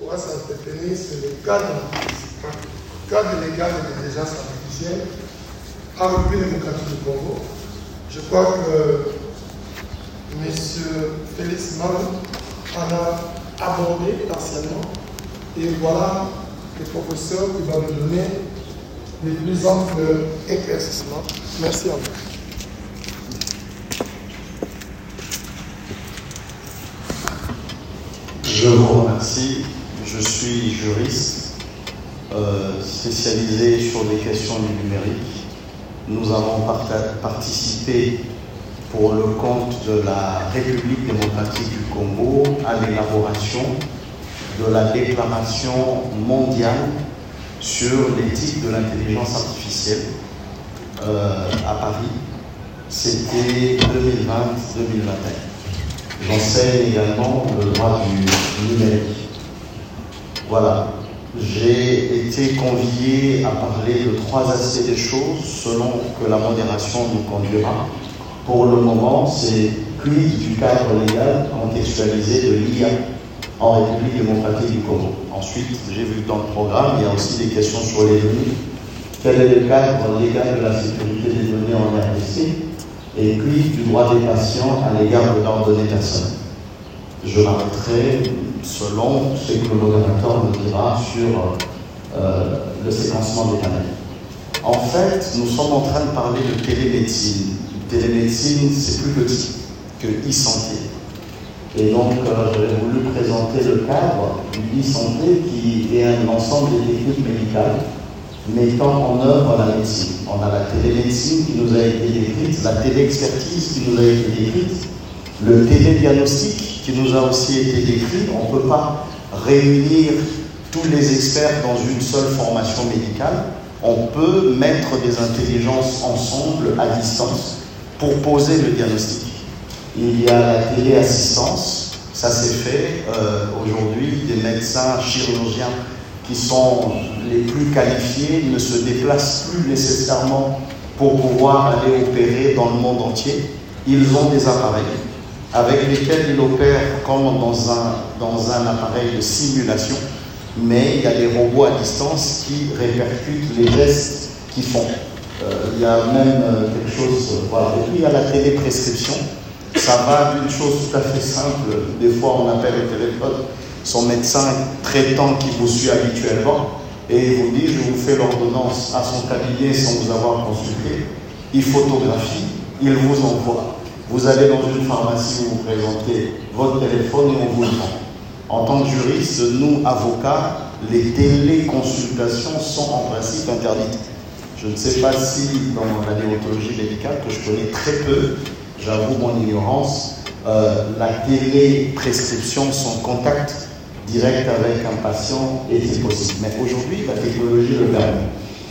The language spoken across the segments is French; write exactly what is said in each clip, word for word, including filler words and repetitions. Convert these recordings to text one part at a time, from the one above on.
pourra s'entretenir sur le cadre, cadre légal de l'intelligence artificielle en République démocratique du Congo. Je crois que M. Félix Malou en a abordé partiellement. Et voilà le professeur qui va nous donner les plus amples éclaircissements. Merci à vous. Je vous remercie. Je suis juriste euh, spécialisé sur les questions du numérique. Nous avons participé pour le compte de la République démocratique du Congo à l'élaboration de la déclaration mondiale sur l'éthique de l'intelligence artificielle euh, à Paris. C'était deux mille vingt deux mille vingt et un. J'enseigne également le droit du numérique. Voilà. J'ai été convié à parler de trois aspects des choses selon que la modération nous conduira. Pour le moment, c'est quid du cadre légal contextualisé de l'I A en République démocratique du Congo. Ensuite, j'ai vu dans le programme, il y a aussi des questions sur les données. Quel est le cadre légal de la sécurité des données en R D C? Et quid du droit des patients à l'égard de leurs données personnelles? Je m'arrêterai selon ce que le modérateur me dira sur euh, le séquencement des panels. En fait, nous sommes en train de parler de télémédecine. Télémédecine, c'est plus petit que e-santé. Et donc, euh, j'avais voulu présenter le cadre du e-santé qui est un ensemble des techniques médicales mettant en œuvre la médecine. On a la télémédecine qui nous a été décrite, la téléexpertise qui nous a été décrite, le télédiagnostic qui nous a aussi été décrit. On ne peut pas réunir tous les experts dans une seule formation médicale. On peut mettre des intelligences ensemble à distance pour poser le diagnostic. Il y a la téléassistance, ça s'est fait euh, aujourd'hui, des médecins chirurgiens qui sont les plus qualifiés ne se déplacent plus nécessairement pour pouvoir aller opérer dans le monde entier. Ils ont des appareils avec lesquels ils opèrent comme dans un, dans un appareil de simulation, mais il y a des robots à distance qui répercutent les gestes qu'ils font. Euh, il y a même euh, quelque chose, euh, voilà. Et puis il y a la téléprescription. Ça va d'une chose tout à fait simple. Des fois, on appelle au téléphone son médecin traitant qui vous suit habituellement et il vous dit, je vous fais l'ordonnance à son cabinet sans vous avoir consulté. Il photographie, il vous envoie. Vous allez dans une pharmacie, vous vous présentez votre téléphone et on vous le rend. En tant que juriste, nous, avocats, les téléconsultations sont en principe interdites. Je ne sais pas si dans la déontologie médicale, que je connais très peu, j'avoue mon ignorance, euh, la téléprescription, son contact direct avec un patient est possible. Mais aujourd'hui, la technologie le permet.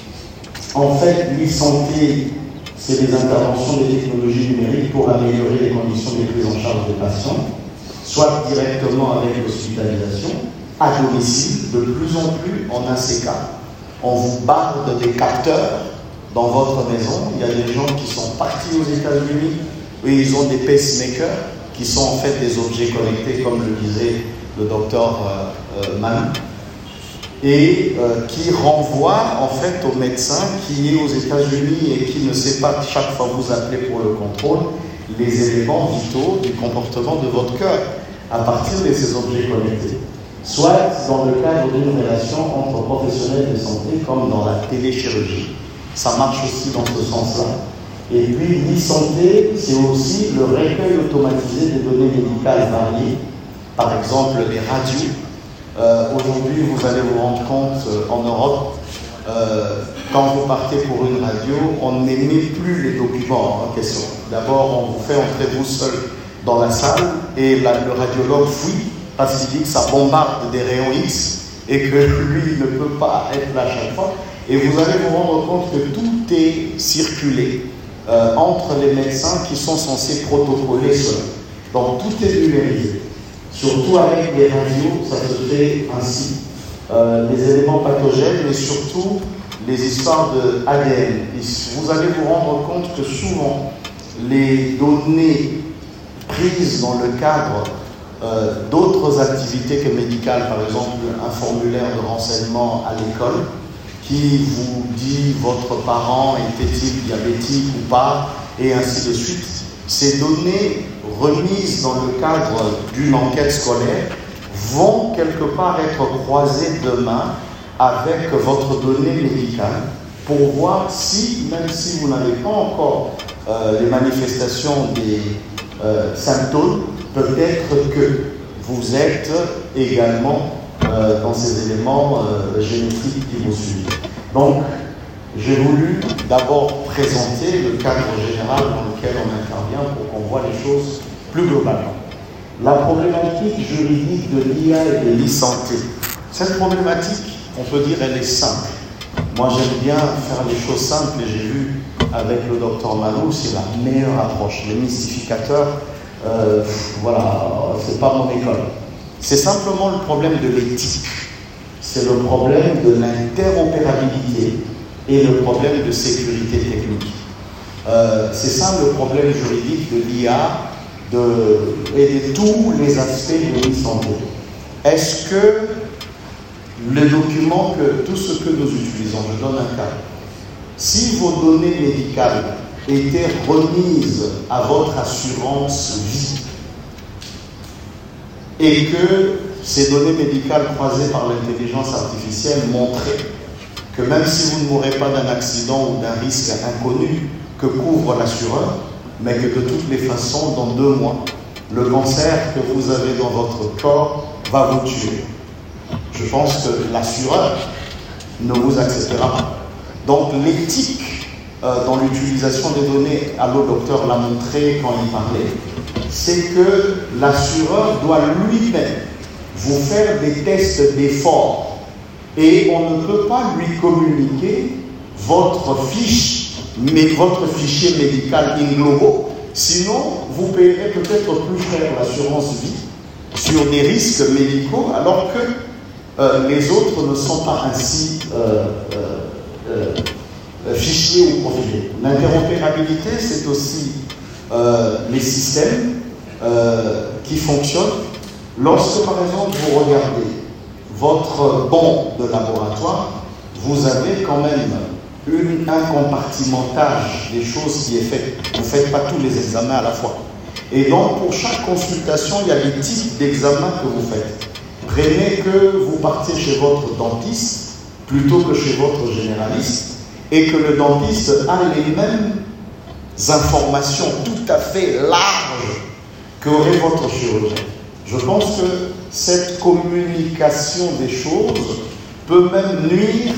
En fait, l'e-santé, c'est des interventions des technologies numériques pour améliorer les conditions de prise en charge des patients, soit directement avec l'hospitalisation, à domicile. De plus en plus, on a ces cas. On vous barde des capteurs dans votre maison. Il y a des gens qui sont partis aux États-Unis et ils ont des pacemakers qui sont en fait des objets connectés, comme le disait le docteur euh, euh, Manu, et euh, qui renvoie en fait au médecin qui est aux États-Unis et qui ne sait pas chaque fois vous appeler pour le contrôle les éléments vitaux du comportement de votre cœur à partir de ces objets connectés. Soit dans le cadre d'une relation entre professionnels de santé comme dans la téléchirurgie. Ça marche aussi dans ce sens-là. Et puis l'e-santé, c'est aussi le recueil automatisé des données médicales variées. Par exemple, les radios. Euh, Aujourd'hui, vous allez vous rendre compte euh, en Europe, euh, quand vous partez pour une radio, on n'émet plus les documents en question. D'abord, on vous fait entrer vous seul dans la salle et la, le radiologue fouille parce qu'il dit que ça bombarde des rayons X et que lui ne peut pas être là chaque fois. Et vous allez vous rendre compte que tout est circulé euh, entre les médecins qui sont censés protocoler cela. Donc tout est numérisé. Surtout avec les radios, ça se fait ainsi. Euh, les éléments pathogènes, mais surtout les histoires de A D N. Et vous allez vous rendre compte que souvent, les données prises dans le cadre euh, d'autres activités que médicales, par exemple un formulaire de renseignement à l'école qui vous dit votre parent était-il diabétique ou pas, et ainsi de suite. Ces données remises dans le cadre d'une enquête scolaire vont quelque part être croisées demain avec votre donnée médicale pour voir si, même si vous n'avez pas encore euh, les manifestations des euh, symptômes, peut-être que vous êtes également euh, dans ces éléments euh, génétiques qui vous suivent. Donc, j'ai voulu d'abord présenter le cadre général dans lequel on intervient pour qu'on voit les choses plus globalement. La problématique juridique de l'I A et de l'e-santé. Cette problématique, on peut dire, elle est simple. Moi, j'aime bien faire les choses simples et j'ai vu avec le docteur Malou, c'est la meilleure approche. Les mystificateurs, euh, voilà, c'est pas mon école. C'est simplement le problème de l'éthique. C'est le problème de l'interopérabilité et le problème de sécurité technique. Euh, c'est ça le problème juridique de l'I A de, et de tous les aspects de l'e-santé. Est-ce que le document, que tout ce que nous utilisons, je donne un cas, si vos données médicales étaient remises à votre assurance vie et que ces données médicales croisées par l'intelligence artificielle montraient que même si vous ne mourrez pas d'un accident ou d'un risque inconnu que couvre l'assureur, mais que de toutes les façons, dans deux mois, le cancer que vous avez dans votre corps va vous tuer. Je pense que l'assureur ne vous acceptera pas. Donc l'éthique euh, dans l'utilisation des données, Allo Docteur l'a montré quand il parlait, c'est que l'assureur doit lui-même vous faire des tests d'effort et on ne peut pas lui communiquer votre fiche, mais votre fichier médical in globo, sinon vous payerez peut-être plus cher l'assurance vie sur des risques médicaux alors que euh, les autres ne sont pas ainsi euh, euh, euh, fichiers ou profilés. L'interopérabilité, c'est aussi euh, les systèmes euh, qui fonctionnent. Lorsque, par exemple, vous regardez votre bon de laboratoire, vous avez quand même une, un compartimentage des choses qui est fait. Vous ne faites pas tous les examens à la fois. Et donc, pour chaque consultation, il y a des types d'examens que vous faites. Prenez que vous partez chez votre dentiste plutôt que chez votre généraliste et que le dentiste a les mêmes informations tout à fait larges qu'aurait votre chirurgien. Je pense que cette communication des choses peut même nuire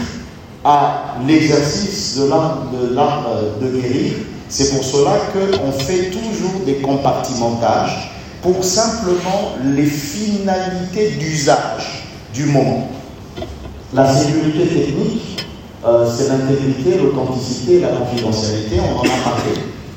à l'exercice de l'art de, l'art de guérir. C'est pour cela qu'on fait toujours des compartimentages pour simplement les finalités d'usage du moment. La sécurité technique, euh, c'est l'intégrité, l'authenticité et la confidentialité, on en a parlé.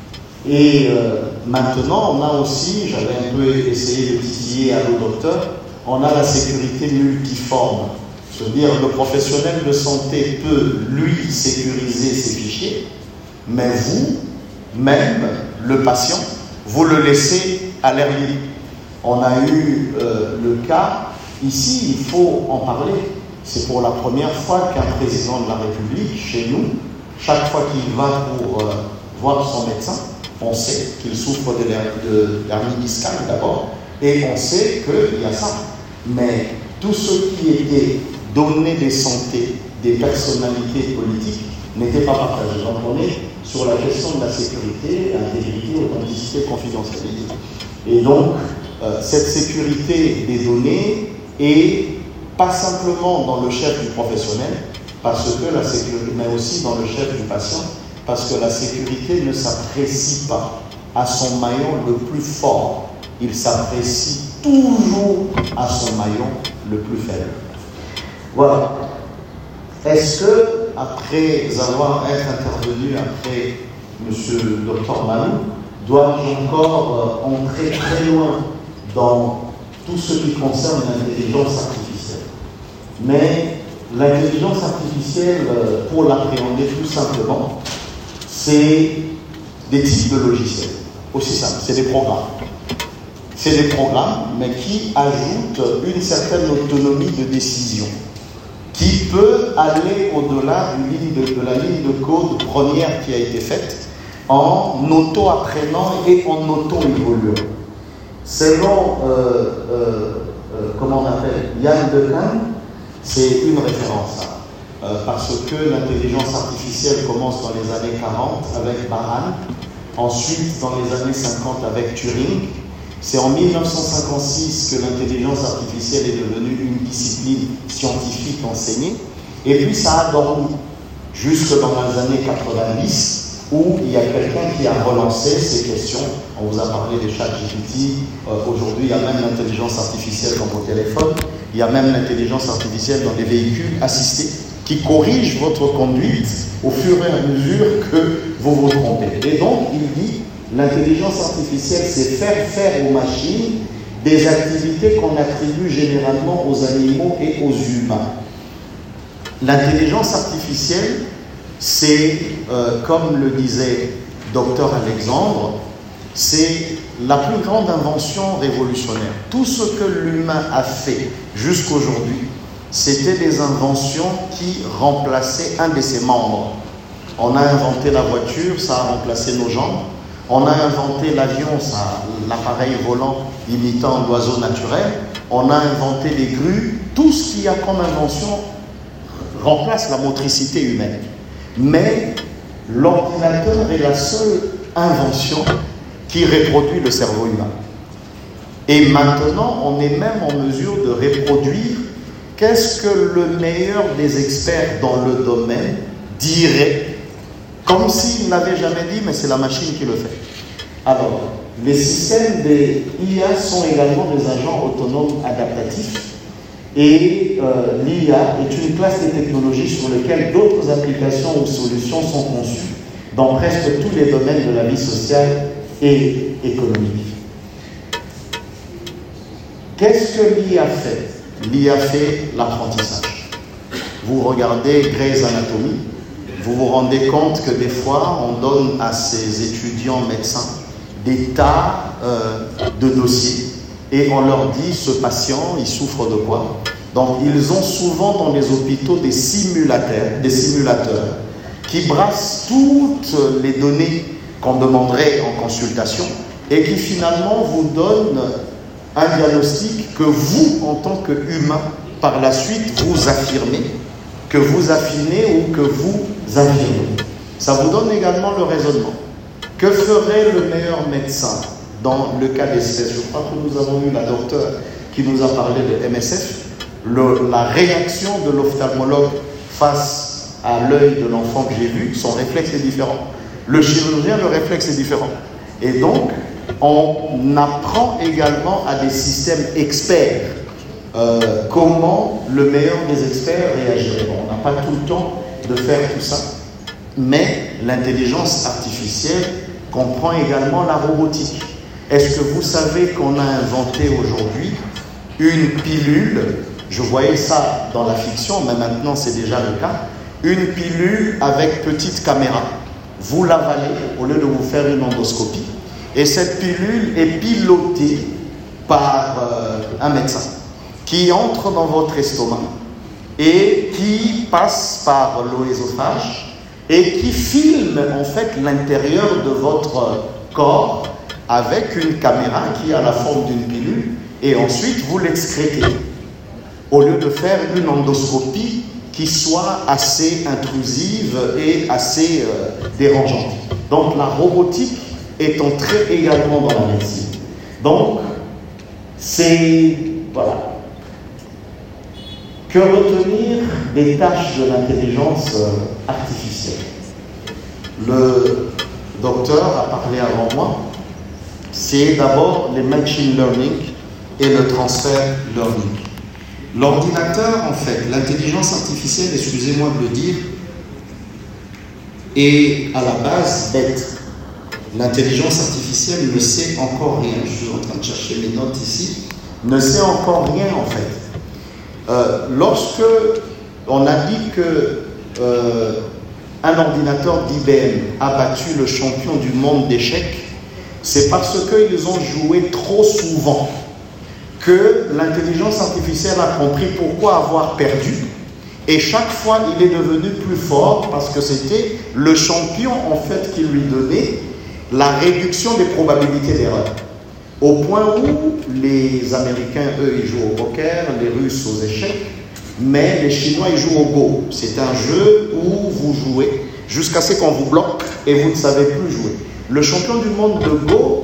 Et euh, maintenant, on a aussi, j'avais un peu essayé de titiller Allo Docteur, on a la sécurité multiforme. C'est-à-dire le professionnel de santé peut, lui, sécuriser ses fichiers, mais vous, même le patient, vous le laissez à l'air libre. On a eu euh, le cas, ici, il faut en parler. C'est pour la première fois qu'un président de la République, chez nous, chaque fois qu'il va pour euh, voir son médecin, on sait qu'il souffre de l'hernie discale d'abord, et on sait qu'il y a ça. Mais tout ce qui était données de santé des personnalités politiques n'était pas partagé. Donc on est sur la question de la sécurité, intégrité, authenticité, confidentialité. Et donc, euh, cette sécurité des données est pas simplement dans le chef du professionnel, parce que la sécurité, mais aussi dans le chef du patient, parce que la sécurité ne s'apprécie pas à son maillon le plus fort. Il s'apprécie toujours à son maillon le plus faible. Voilà. Est-ce que, après avoir été intervenu après M. le docteur Malou, dois-je encore euh, entrer très loin dans tout ce qui concerne l'intelligence artificielle? Mais l'intelligence artificielle, euh, pour l'appréhender tout simplement, c'est des types de logiciels. Aussi simple, c'est des programmes. c'est des programmes, mais qui ajoutent une certaine autonomie de décision, qui peut aller au-delà de, de la ligne de code première qui a été faite, en auto-apprenant et en auto-évoluant. Selon, euh, euh, euh, comment on appelle, Yann Decan, c'est une référence, hein, euh, parce que l'intelligence artificielle commence dans les années quarante avec Baran, ensuite dans les années cinquante avec Turing. C'est en mille neuf cent cinquante-six que l'intelligence artificielle est devenue une discipline scientifique enseignée, et puis ça a dormi jusque dans les années quatre-vingt-dix, où il y a quelqu'un qui a relancé ces questions. On vous a parlé des chats G P T, euh, aujourd'hui il y a même l'intelligence artificielle dans vos téléphones, il y a même l'intelligence artificielle dans les véhicules assistés, qui corrige votre conduite au fur et à mesure que vous vous trompez. Et donc, il dit, l'intelligence artificielle, c'est faire faire aux machines des activités qu'on attribue généralement aux animaux et aux humains. L'intelligence artificielle, c'est, euh, comme le disait docteur Alexandre, c'est la plus grande invention révolutionnaire. Tout ce que l'humain a fait jusqu'aujourd'hui, c'était des inventions qui remplaçaient un de ses membres. On a inventé la voiture, ça a remplacé nos jambes. On a inventé l'avion, l'appareil volant imitant l'oiseau naturel. On a inventé les grues. Tout ce qu'il y a comme invention remplace la motricité humaine. Mais l'ordinateur est la seule invention qui reproduit le cerveau humain. Et maintenant, on est même en mesure de reproduire qu'est-ce que le meilleur des experts dans le domaine dirait, comme s'il ne l'avait jamais dit, mais c'est la machine qui le fait. Alors, les systèmes des I A sont également des agents autonomes adaptatifs, et euh, l'I A est une classe de technologies sur lesquelles d'autres applications ou solutions sont conçues dans presque tous les domaines de la vie sociale et économique. Qu'est-ce que l'I A fait? L'I A fait l'apprentissage. Vous regardez Grey's Anatomy, vous vous rendez compte que des fois, on donne à ces étudiants médecins des tas euh, de dossiers et on leur dit, ce patient, il souffre de quoi? Donc, ils ont souvent dans les hôpitaux des simulateurs, des simulateurs qui brassent toutes les données qu'on demanderait en consultation et qui finalement vous donnent un diagnostic que vous, en tant qu'humain, par la suite, vous affirmez, que vous affinez ou que vous affirmez. Ça vous donne également le raisonnement. Que ferait le meilleur médecin dans le cas d'espèce? Je crois que nous avons eu la docteure qui nous a parlé de M S F. Le, la réaction de l'ophtalmologue face à l'œil de l'enfant que j'ai vu, son réflexe est différent. Le chirurgien, le réflexe est différent. Et donc, on apprend également à des systèmes experts euh, comment le meilleur des experts réagirait. Bon, on n'a pas tout le temps de faire tout ça, mais l'intelligence artificielle comprend également la robotique. Est-ce que vous savez qu'on a inventé aujourd'hui une pilule? Je voyais ça dans la fiction, mais maintenant c'est déjà le cas. Une pilule avec petite caméra. Vous l'avalez au lieu de vous faire une endoscopie. Et cette pilule est pilotée par euh, un médecin qui entre dans votre estomac et qui passe par l'œsophage et qui filme en fait l'intérieur de votre corps avec une caméra qui a la forme d'une pilule et ensuite vous l'excrétez au lieu de faire une endoscopie qui soit assez intrusive et assez euh, dérangeante. Donc la robotique est entrée également dans la médecine. Donc, c'est... voilà. Que retenir des tâches de l'intelligence artificielle? Le docteur a parlé avant moi. C'est d'abord les machine learning et le transfer learning. L'ordinateur, en fait, l'intelligence artificielle, excusez-moi de le dire, est à la base bête. L'intelligence artificielle ne sait encore rien. Je suis en train de chercher mes notes ici. Ne sait encore rien, en fait. Euh, lorsque on a dit que euh, un ordinateur d'I B M a battu le champion du monde d'échecs, c'est parce qu'ils ont joué trop souvent que l'intelligence artificielle a compris pourquoi avoir perdu. Et chaque fois, il est devenu plus fort parce que c'était le champion, en fait, qui lui donnait la réduction des probabilités d'erreur. Au point où les Américains, eux, ils jouent au poker, les Russes aux échecs, mais les Chinois, ils jouent au Go. C'est un jeu où vous jouez jusqu'à ce qu'on vous bloque et vous ne savez plus jouer. Le champion du monde de Go,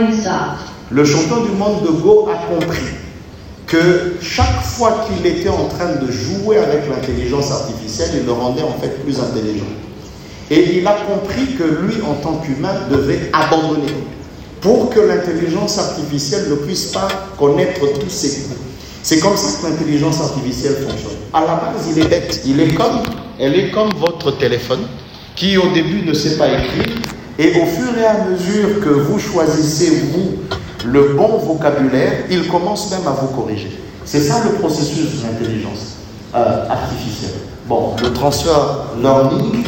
le champion du monde de Go a compris que chaque fois qu'il était en train de jouer avec l'intelligence artificielle, il le rendait en fait plus intelligent. Et il a compris que lui, en tant qu'humain, devait abandonner pour que l'intelligence artificielle ne puisse pas connaître tous ses coups. C'est comme ça que l'intelligence artificielle fonctionne. À la base, il est bête. Il est comme, elle est comme votre téléphone qui, au début, ne sait pas écrire. Et au fur et à mesure que vous choisissez, vous, le bon vocabulaire, il commence même à vous corriger. C'est ça le processus de l'intelligence euh, artificielle. Bon, le transfer learning,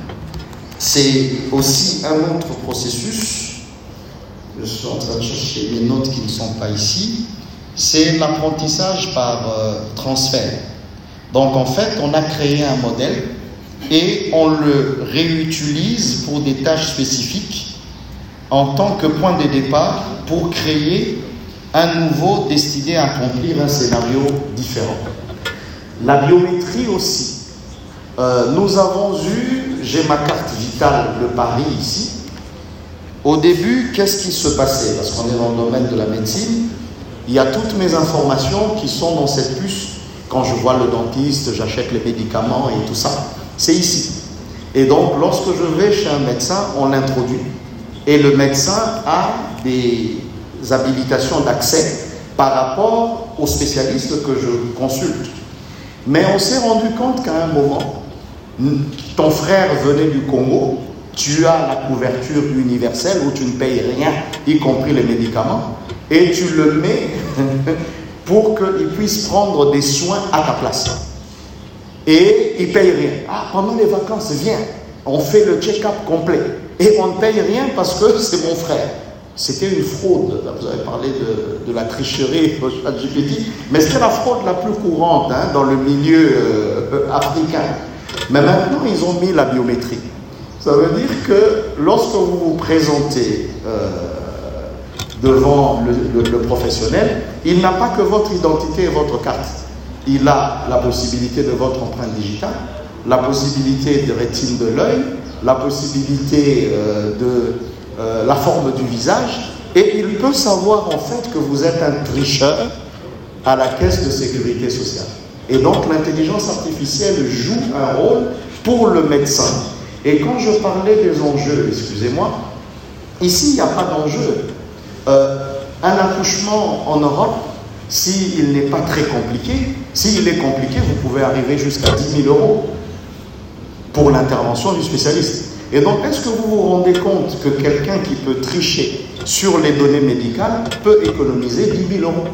c'est aussi un autre processus. Je suis en train de chercher les notes qui ne sont pas ici. C'est l'apprentissage par euh, transfert. Donc en fait, on a créé un modèle et on le réutilise pour des tâches spécifiques en tant que point de départ pour créer un nouveau destiné à accomplir un scénario différent. La biométrie aussi. Euh, nous avons eu, j'ai ma carte vitale de Paris ici. Au début, qu'est-ce qui se passait? Parce qu'on est dans le domaine de la médecine, il y a toutes mes informations qui sont dans cette puce. Quand je vois le dentiste, j'achète les médicaments et tout ça. C'est ici. Et donc, lorsque je vais chez un médecin, on l'introduit. Et le médecin a des habilitations d'accès par rapport aux spécialistes que je consulte. Mais on s'est rendu compte qu'à un moment, ton frère venait du Congo, tu as la couverture universelle où tu ne payes rien, y compris les médicaments, et tu le mets pour qu'il puisse prendre des soins à ta place. Et il ne paye rien. Ah, pendant les vacances, viens, on fait le check-up complet. Et on ne paye rien parce que c'est mon frère. C'était une fraude. Là, vous avez parlé de, de la tricherie au ChatGPT, mais c'était la fraude la plus courante hein, dans le milieu euh, africain. Mais maintenant, ils ont mis la biométrie. Ça veut dire que lorsque vous vous présentez euh, devant le, le, le professionnel, il n'a pas que votre identité et votre carte. Il a la possibilité de votre empreinte digitale, la possibilité de rétine de l'œil, la possibilité euh, de euh, la forme du visage, et il peut savoir en fait que vous êtes un tricheur à la caisse de sécurité sociale. Et donc l'intelligence artificielle joue un rôle pour le médecin. Et quand je parlais des enjeux, excusez-moi, ici il n'y a pas d'enjeu. Euh, un accouchement en Europe, s'il n'est pas très compliqué, s'il est compliqué, vous pouvez arriver jusqu'à dix mille euros pour l'intervention du spécialiste. Et donc, est-ce que vous vous rendez compte que quelqu'un qui peut tricher sur les données médicales peut économiser dix mille euros?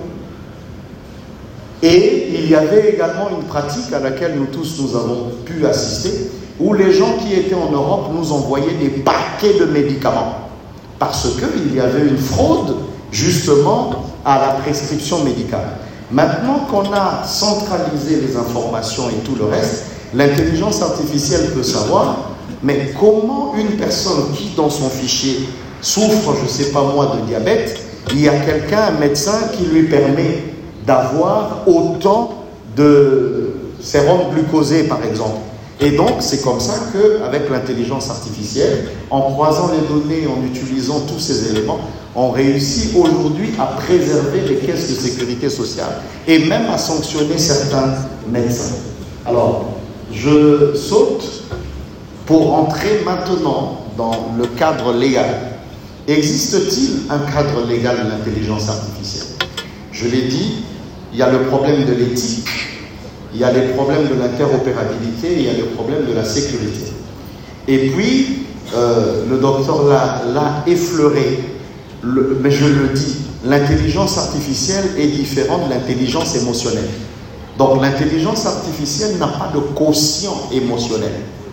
Et il y avait également une pratique à laquelle nous tous nous avons pu assister, où les gens qui étaient en Europe nous envoyaient des paquets de médicaments, parce qu'il y avait une fraude, justement, à la prescription médicale. Maintenant qu'on a centralisé les informations et tout le reste, l'intelligence artificielle peut savoir, mais comment une personne qui, dans son fichier, souffre, je ne sais pas moi, de diabète, il y a quelqu'un, un médecin, qui lui permet d'avoir autant de sérum glucosé, par exemple. Et donc, c'est comme ça qu'avec l'intelligence artificielle, en croisant les données, en utilisant tous ces éléments, on réussit aujourd'hui à préserver les caisses de sécurité sociale et même à sanctionner certains médecins. Alors, je saute pour entrer maintenant dans le cadre légal. Existe-t-il un cadre légal de l'intelligence artificielle? Je l'ai dit, il y a le problème de l'éthique, il y a les problèmes de l'interopérabilité, il y a le problème de la sécurité. Et puis, euh, le docteur l'a, l'a effleuré, le, mais je le dis, l'intelligence artificielle est différente de l'intelligence émotionnelle. Donc l'intelligence artificielle n'a pas de quotient émotionnel.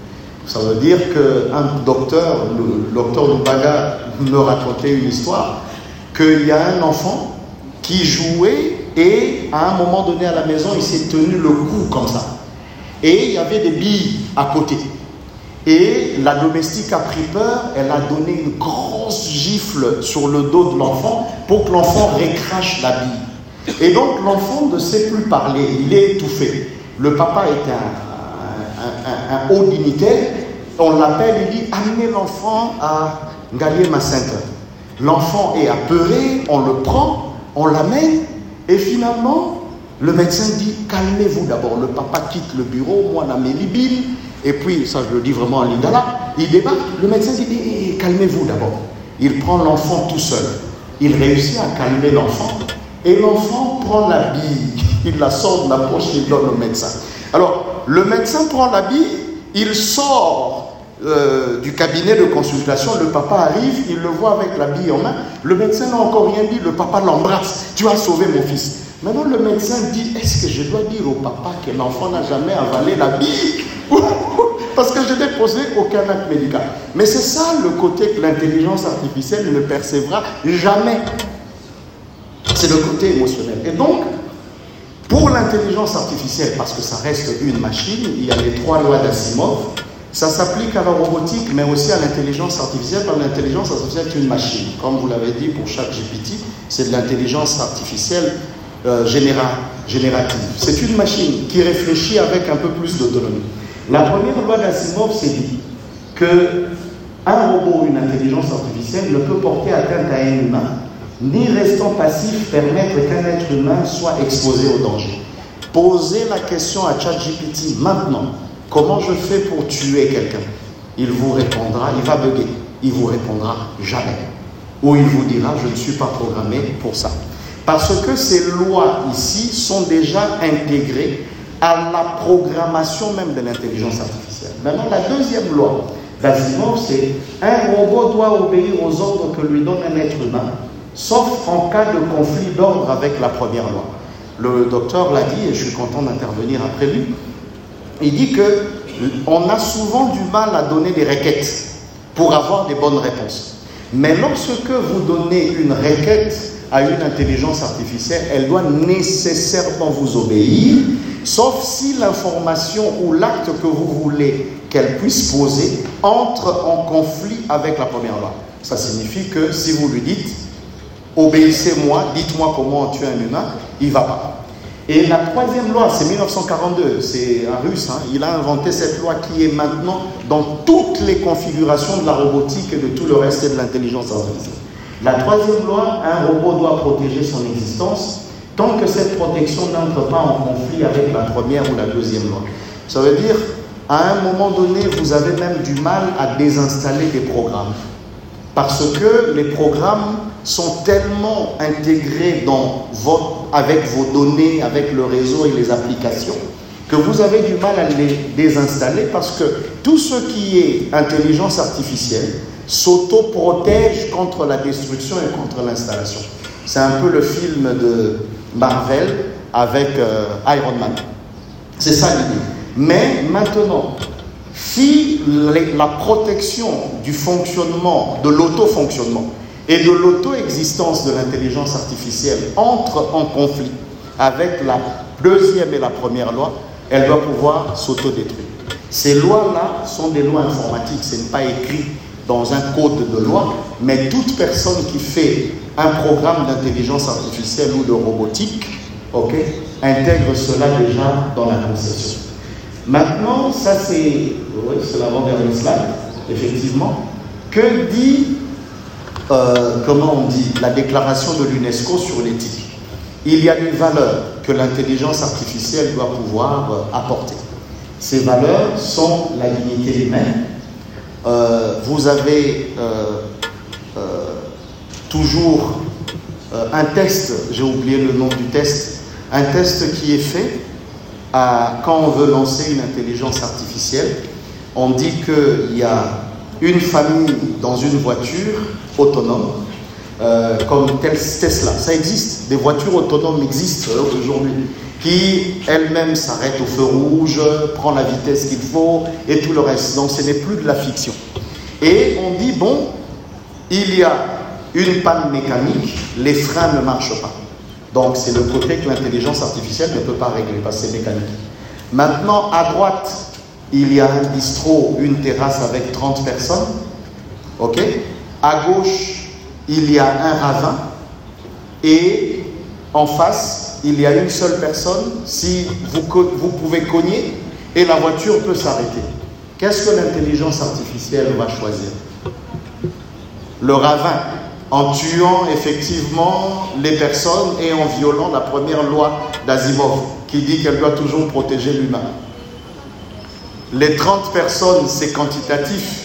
Ça veut dire qu'un docteur, le docteur Lubaga, me racontait une histoire, qu'il y a un enfant qui jouait et à un moment donné à la maison, il s'est tenu le cou comme ça. Et il y avait des billes à côté. Et la domestique a pris peur, elle a donné une grosse gifle sur le dos de l'enfant pour que l'enfant récrache la bille. Et donc l'enfant ne sait plus parler, il est étouffé. Le papa est un, un, un, un haut dignitaire, on l'appelle, il dit amenez l'enfant à Ngaliema Center. L'enfant est apeuré, on le prend, on l'amène, et finalement, le médecin dit calmez-vous d'abord. Le papa quitte le bureau, moi on a mes libiles, et puis, ça je le dis vraiment en lingala, il débarque, le médecin dit eh, eh, calmez-vous d'abord. Il prend l'enfant tout seul. Il réussit à calmer l'enfant, et l'enfant prend la bille, il la sort de la poche et il donne au médecin. Alors, le médecin prend la bille, il sort euh, du cabinet de consultation, le papa arrive, il le voit avec la bille en main, le médecin n'a encore rien dit, le papa l'embrasse, tu as sauvé mon fils. Maintenant le médecin dit, est-ce que je dois dire au papa que l'enfant n'a jamais avalé la bille? Parce que je n'ai posé aucun acte médical. Mais c'est ça le côté que l'intelligence artificielle ne percevra jamais. C'est le côté émotionnel. Et donc, pour l'intelligence artificielle, parce que ça reste une machine, il y a les trois lois d'Asimov, ça s'applique à la robotique, mais aussi à l'intelligence artificielle, parce que l'intelligence artificielle est une machine. Comme vous l'avez dit pour ChatGPT, c'est de l'intelligence artificielle euh, généra, générative. C'est une machine qui réfléchit avec un peu plus d'autonomie. La première loi d'Asimov, c'est dit qu'un robot ou une intelligence artificielle ne peut porter atteinte à un humain, ni restant passif permettre qu'un être humain soit exposé au danger. Posez la question à ChatGPT maintenant. Comment je fais pour tuer quelqu'un? Il vous répondra, il va bugger. Il vous répondra jamais. Ou il vous dira, je ne suis pas programmé pour ça. Parce que ces lois ici sont déjà intégrées à la programmation même de l'intelligence artificielle. Maintenant, la deuxième loi d'Asimov, c'est un robot doit obéir aux ordres que lui donne un être humain, sauf en cas de conflit d'ordre avec la première loi. Le docteur l'a dit, et je suis content d'intervenir après lui, il dit qu'on a souvent du mal à donner des requêtes pour avoir des bonnes réponses. Mais lorsque vous donnez une requête à une intelligence artificielle, elle doit nécessairement vous obéir, sauf si l'information ou l'acte que vous voulez qu'elle puisse poser entre en conflit avec la première loi. Ça signifie que si vous lui dites « obéissez-moi, dites-moi comment tuer un humain », il ne va pas. Et la troisième loi, c'est mille neuf cent quarante-deux, c'est un russe, hein, il a inventé cette loi qui est maintenant dans toutes les configurations de la robotique et de tout le reste de l'intelligence artificielle. La troisième loi, un robot doit protéger son existence tant que cette protection n'entre pas en conflit avec la première ou la deuxième loi. Ça veut dire, à un moment donné, vous avez même du mal à désinstaller des programmes. Parce que les programmes sont tellement intégrés dans votre, avec vos données, avec le réseau et les applications, que vous avez du mal à les désinstaller parce que tout ce qui est intelligence artificielle s'auto-protège contre la destruction et contre l'installation. C'est un peu le film de Marvel avec euh, Iron Man. C'est ça l'idée. Mais maintenant, si les, la protection du fonctionnement, de l'auto-fonctionnement et de l'auto-existence de l'intelligence artificielle entre en conflit avec la deuxième et la première loi, elle doit pouvoir s'autodétruire. Ces lois-là sont des lois informatiques, ce n'est pas écrit dans un code de loi, mais toute personne qui fait un programme d'intelligence artificielle ou de robotique, okay, intègre cela déjà dans la conception. Maintenant, ça c'est, oui, c'est l'avant-dernier slide, effectivement, que dit, euh, comment on dit, la déclaration de l'UNESCO sur l'éthique. Il y a des valeurs que l'intelligence artificielle doit pouvoir euh, apporter. Ces valeurs sont la dignité humaine. Euh, vous avez euh, euh, toujours euh, un test, j'ai oublié le nom du test, un test qui est fait à, quand on veut lancer une intelligence artificielle. On dit qu'il y a une famille dans une voiture autonome euh, comme Tesla. Ça existe, des voitures autonomes existent euh, aujourd'hui, qui elles-mêmes s'arrêtent au feu rouge, prennent la vitesse qu'il faut et tout le reste. Donc ce n'est plus de la fiction. Et on dit, bon, il y a une panne mécanique, les freins ne marchent pas. Donc c'est le côté que l'intelligence artificielle ne peut pas régler, parce que c'est mécanique. Maintenant, à droite, il y a un bistrot, une terrasse avec trente personnes. Ok. À gauche, il y a un ravin. Et en face, il y a une seule personne. Si vous, vous pouvez cogner et la voiture peut s'arrêter. Qu'est-ce que l'intelligence artificielle va choisir? Le ravin, en tuant effectivement les personnes et en violant la première loi d'Asimov, qui dit qu'elle doit toujours protéger l'humain. Les trente personnes, c'est quantitatif.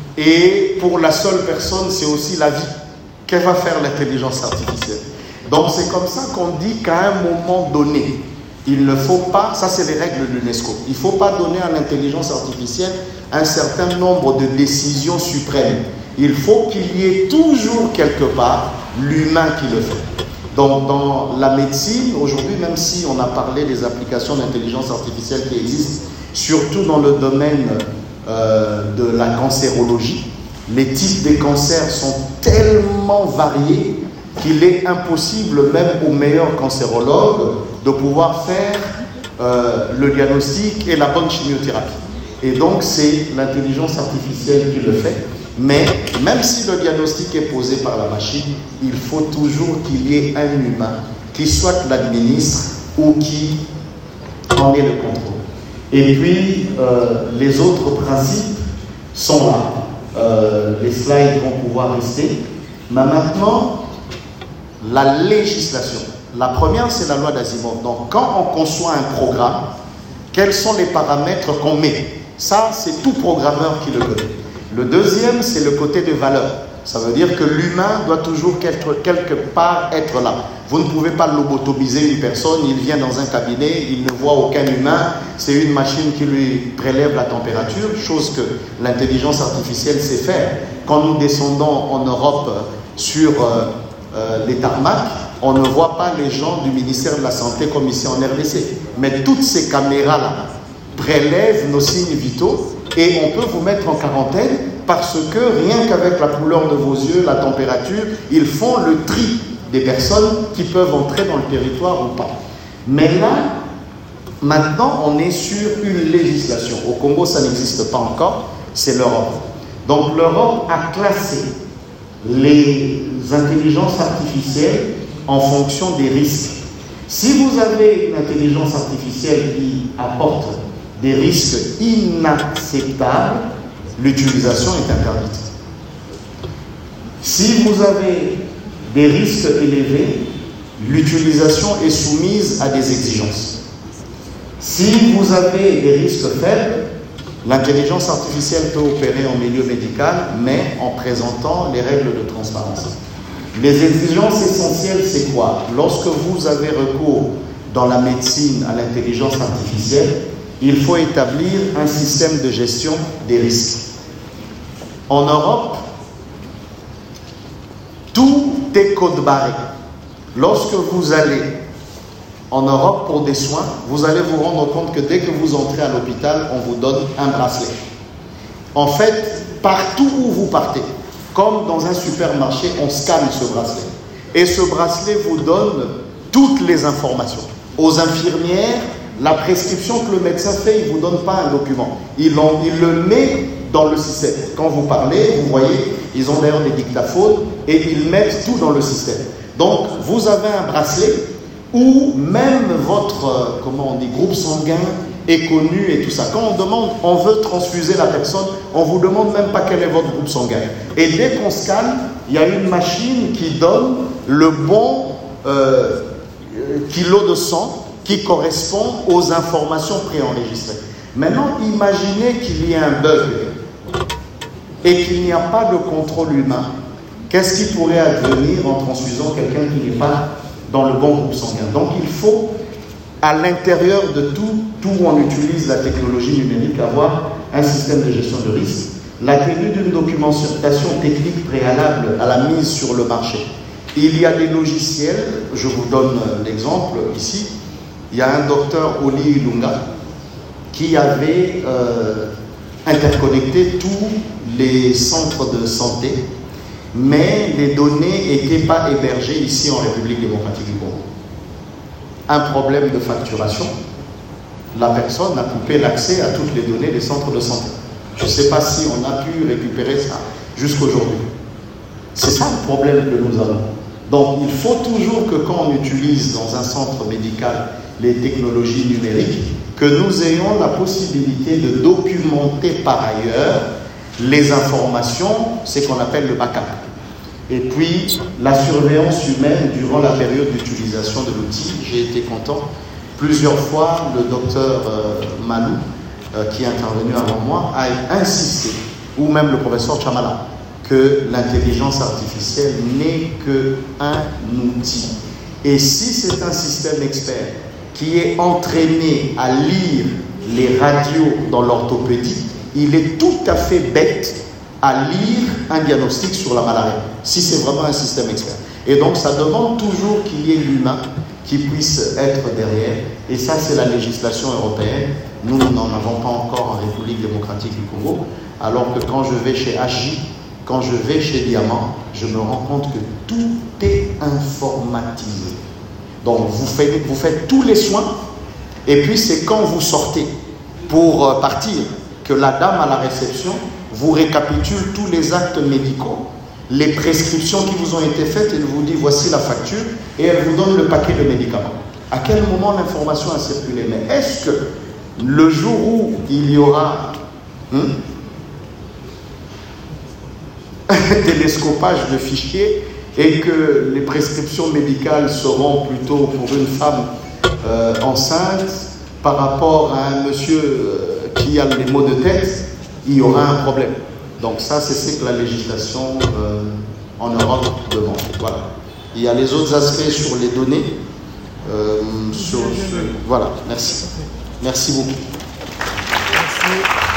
Et pour la seule personne, c'est aussi la vie. Qu'elle va faire l'intelligence artificielle? Donc c'est comme ça qu'on dit qu'à un moment donné, il ne faut pas, ça c'est les règles de l'UNESCO, il ne faut pas donner à l'intelligence artificielle un certain nombre de décisions suprêmes. Il faut qu'il y ait toujours quelque part l'humain qui le fait. Donc dans la médecine, aujourd'hui, même si on a parlé des applications d'intelligence artificielle qui existent, surtout dans le domaine euh, de la cancérologie, les types de cancers sont tellement variés qu'il est impossible même aux meilleurs cancérologues de pouvoir faire euh, le diagnostic et la bonne chimiothérapie. Et donc c'est l'intelligence artificielle qui le fait. Mais même si le diagnostic est posé par la machine, il faut toujours qu'il y ait un humain qui soit l'administre ou qui en ait le contrôle. Et puis, euh, les autres principes sont là. Euh, les slides vont pouvoir rester. Mais maintenant, la législation. La première, c'est la loi d'Asimov. Donc, quand on conçoit un programme, quels sont les paramètres qu'on met? Ça, c'est tout programmeur qui le connaît. Le deuxième, c'est le côté des valeurs. Ça veut dire que l'humain doit toujours quelque, quelque part être là. Vous ne pouvez pas lobotomiser une personne, il vient dans un cabinet, il ne voit aucun humain, c'est une machine qui lui prélève la température, chose que l'intelligence artificielle sait faire. Quand nous descendons en Europe sur euh, euh, les tarmacs, on ne voit pas les gens du ministère de la Santé comme ici en R D C. Mais toutes ces caméras-là prélèvent nos signes vitaux et on peut vous mettre en quarantaine parce que rien qu'avec la couleur de vos yeux, la température, ils font le tri des personnes qui peuvent entrer dans le territoire ou pas. Mais là, maintenant, on est sur une législation. Au Congo, ça n'existe pas encore, c'est l'Europe. Donc l'Europe a classé les intelligences artificielles en fonction des risques. Si vous avez une intelligence artificielle qui apporte des risques inacceptables, l'utilisation est interdite. Si vous avez des risques élevés, l'utilisation est soumise à des exigences. Si vous avez des risques faibles, l'intelligence artificielle peut opérer en milieu médical, mais en présentant les règles de transparence. Les exigences essentielles, c'est quoi? Lorsque vous avez recours dans la médecine à l'intelligence artificielle, il faut établir un système de gestion des risques. En Europe, tout est code barré. Lorsque vous allez en Europe pour des soins, vous allez vous rendre compte que dès que vous entrez à l'hôpital, on vous donne un bracelet. En fait, partout où vous partez, comme dans un supermarché, on scanne ce bracelet. Et ce bracelet vous donne toutes les informations. Aux infirmières, la prescription que le médecin fait, il ne vous donne pas un document. Il, en, il le met dans le système. Quand vous parlez, vous voyez, ils ont d'ailleurs des dictaphones et ils mettent tout dans le système. Donc, vous avez un bracelet où même votre, euh, comment on dit, groupe sanguin est connu et tout ça. Quand on demande, on veut transfuser la personne, on ne vous demande même pas quel est votre groupe sanguin. Et dès qu'on scanne, il y a une machine qui donne le bon euh, kilo de sang qui correspond aux informations préenregistrées. Maintenant, imaginez qu'il y ait un bug et qu'il n'y a pas de contrôle humain. Qu'est-ce qui pourrait advenir en transfusant quelqu'un qui n'est pas dans le bon groupe sanguin? Donc, il faut, à l'intérieur de tout, tout où on utilise la technologie numérique, avoir un système de gestion de risque, la tenue d'une documentation technique préalable à la mise sur le marché Il y a des logiciels, je vous donne l'exemple ici. Il y a un docteur Oli Ilunga qui avait euh, interconnecté tous les centres de santé, mais les données n'étaient pas hébergées ici en République démocratique du Congo. Un problème de facturation, la personne a coupé l'accès à toutes les données des centres de santé. Je ne sais pas si on a pu récupérer ça jusqu'aujourd'hui. C'est ça le problème que nous avons. Donc il faut toujours que quand on utilise dans un centre médical les technologies numériques, que nous ayons la possibilité de documenter par ailleurs les informations, c'est qu'on appelle le backup. Et puis la surveillance humaine durant la période d'utilisation de l'outil. J'ai été content. Plusieurs fois, le docteur euh, Malou, euh, qui est intervenu avant moi, a insisté, ou même le professeur Chamala, que l'intelligence artificielle n'est qu'un outil. Et si c'est un système expert qui est entraîné à lire les radios dans l'orthopédie, il est tout à fait bête à lire un diagnostic sur la malaria, si c'est vraiment un système expert. Et donc ça demande toujours qu'il y ait l'humain qui puisse être derrière, et ça c'est la législation européenne. Nous n'en avons pas encore en République démocratique du Congo, alors que quand je vais chez H J, quand je vais chez Diamant, je me rends compte que tout est informatisé. Donc vous faites, vous faites tous les soins, et puis c'est quand vous sortez pour partir que la dame à la réception vous récapitule tous les actes médicaux, les prescriptions qui vous ont été faites, elle vous dit voici la facture, et elle vous donne le paquet de médicaments. À quel moment l'information a circulé? Mais est-ce que le jour où il y aura hein, télescopage de fichiers et que les prescriptions médicales seront plutôt pour une femme euh, enceinte par rapport à un monsieur euh, qui a les maux de tête, il y aura un problème. Donc ça, c'est ce que la législation euh, en Europe demande. Voilà. Il y a les autres aspects sur les données. Euh, sur, sur, voilà, merci. Merci beaucoup. Merci.